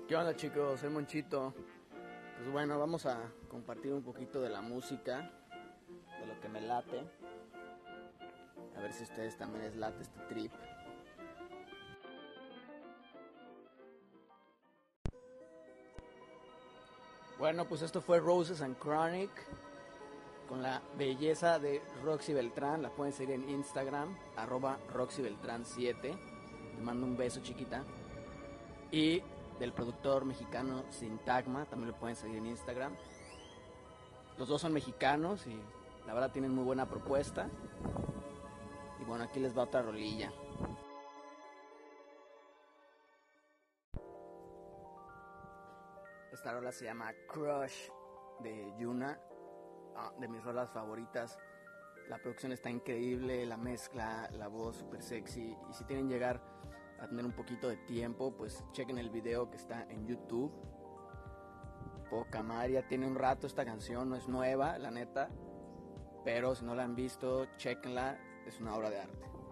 ¿Qué onda, chicos? Soy Monchito. Pues bueno, vamos a compartir un poquito de la música, de lo que me late. A ver si a ustedes también les late este trip. Bueno, pues esto fue Roses and Chronic con la belleza de Roxy Beltrán. La pueden seguir en Instagram, @RoxyBeltrán7. Te mando un beso, chiquita. Y del productor mexicano Sintagma, también lo pueden seguir en Instagram. Los dos son mexicanos y la verdad tienen muy buena propuesta. Y bueno, aquí les va otra rolilla. Esta rola se llama Crush de Yuna, de mis rolas favoritas. La producción está increíble, la mezcla, la voz súper sexy. Y si tienen llegar a tener un poquito de tiempo, pues chequen el video que está en YouTube. Poca madre, ya tiene un rato esta canción, no es nueva, la neta. Pero si no la han visto, chequenla, es una obra de arte.